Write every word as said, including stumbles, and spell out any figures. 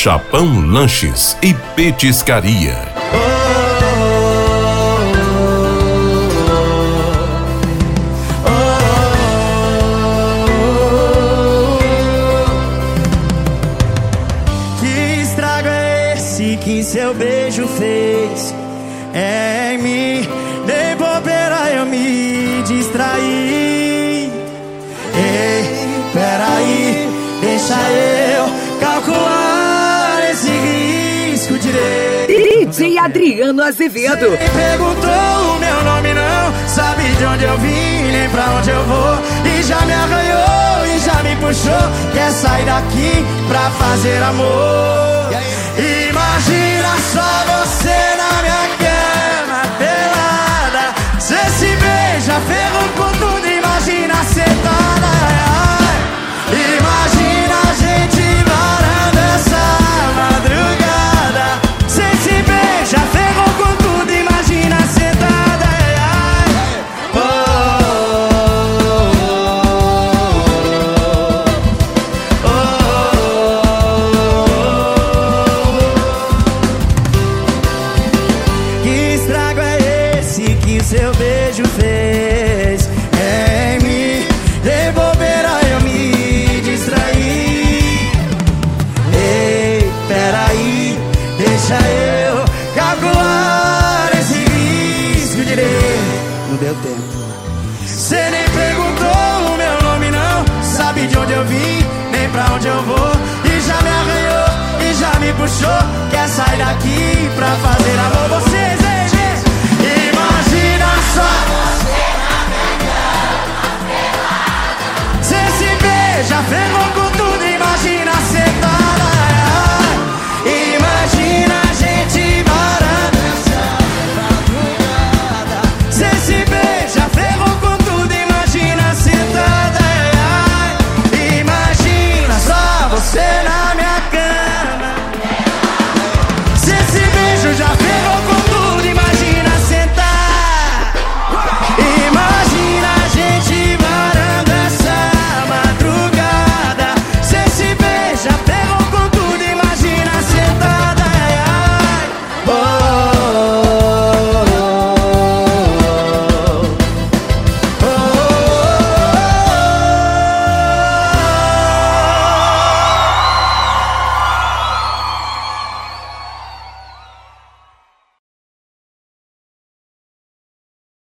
Chapão Lanches e Petiscaria. Que estrago é esse que seu beijo fez em mim? Nem bobeira eu me distraí. Ei, peraí, deixa eu calcular esse risco direito. D J Adriano Azevedo. Você perguntou o meu nome não, sabe de onde eu vim, nem pra onde eu vou. E já me arranhou e já me puxou, quer sair daqui pra fazer amor. Imagina só você na minha cama pelada, cê se beija, ferro com tudo, imagina sentada. Imagina a gente varando essa madrugada, cê se beija, ferro com tudo, imagina sentada. Oh, oh, oh. Que estrago é esse que seu beijo fez em mim? De bobeira eu me distraí. Ei, peraí, deixa eu calcular esse risco direito. Não deu tempo. Cê nem perguntou o meu nome não, sabe de onde eu vim, nem pra onde eu vou. E já me arranhou e já me puxou, quer sair daqui pra fazer amor. Vocês, ei, ei. Imagina só você na minha cama pelada, cê se beija, ferrou